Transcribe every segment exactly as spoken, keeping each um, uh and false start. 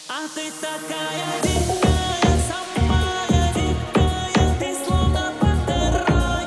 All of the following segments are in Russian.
А ты такая дикая, самая дикая, ты словно пантера,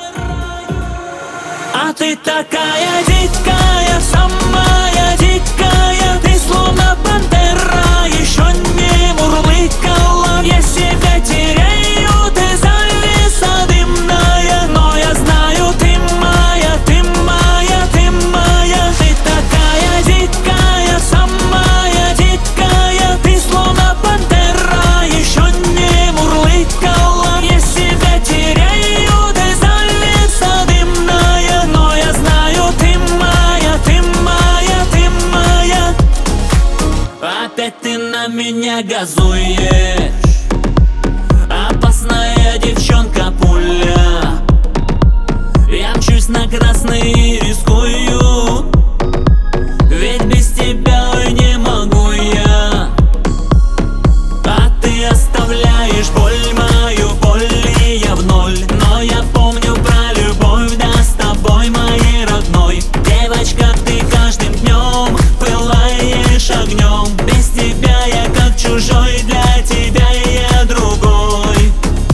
а ты такая дикая, самая дикая, ты словно пантера, еще не мурлыкала, я себя теряю, ты зависа дымная, но я знаю, ты моя, ты моя, ты моя, ты такая дикая, самая дикая, ты словно пантера, еще не мурлыкала, я себя теряю, ты зависа дымная, но я знаю, ты моя, ты моя, ты моя. Опять ты на меня газуешь, опасная девчонка пуля. Я мчусь на красный и рискую, ведь без тебя ой, не могу я. А ты оставляешь боль мою, боль и я в ноль. Но я помню про любовь, да с тобой, моей родной. Девочка, ты каждым днем пылаешь огнем. Без тебя я как чужой, для тебя я другой.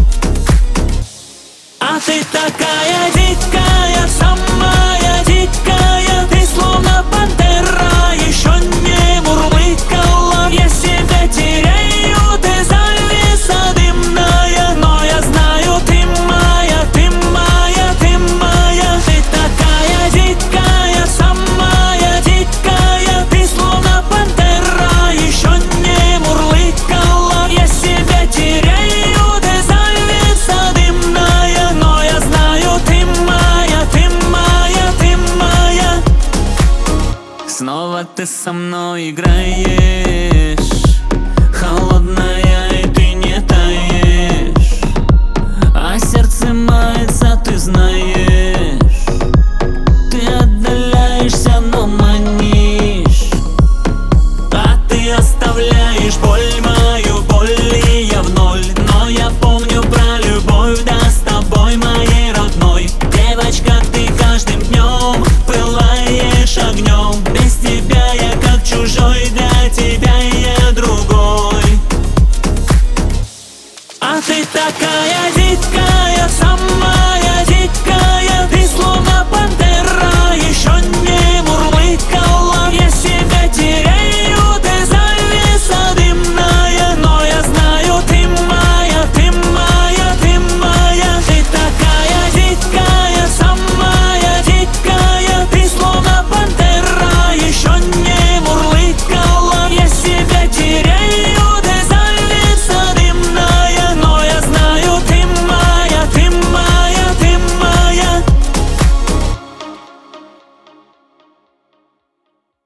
А ты такая дикая, самая дикая, ты словно пантера, еще не мурлыкала, я себя теряю, ты зависа дымная, но я знаю, ты моя, ты моя, ты моя, ты такая дикая, самая дикая, ты словно пантера, еще не мурлыкала, я себя теряю, ты зависа дымная, но я знаю, ты моя, ты моя, ты моя. Снова ты со мной играешь, холодная, и ты не таешь, а сердце мается, ты знаешь. Ты отдаляешься, но манишь, а ты оставляешь боль.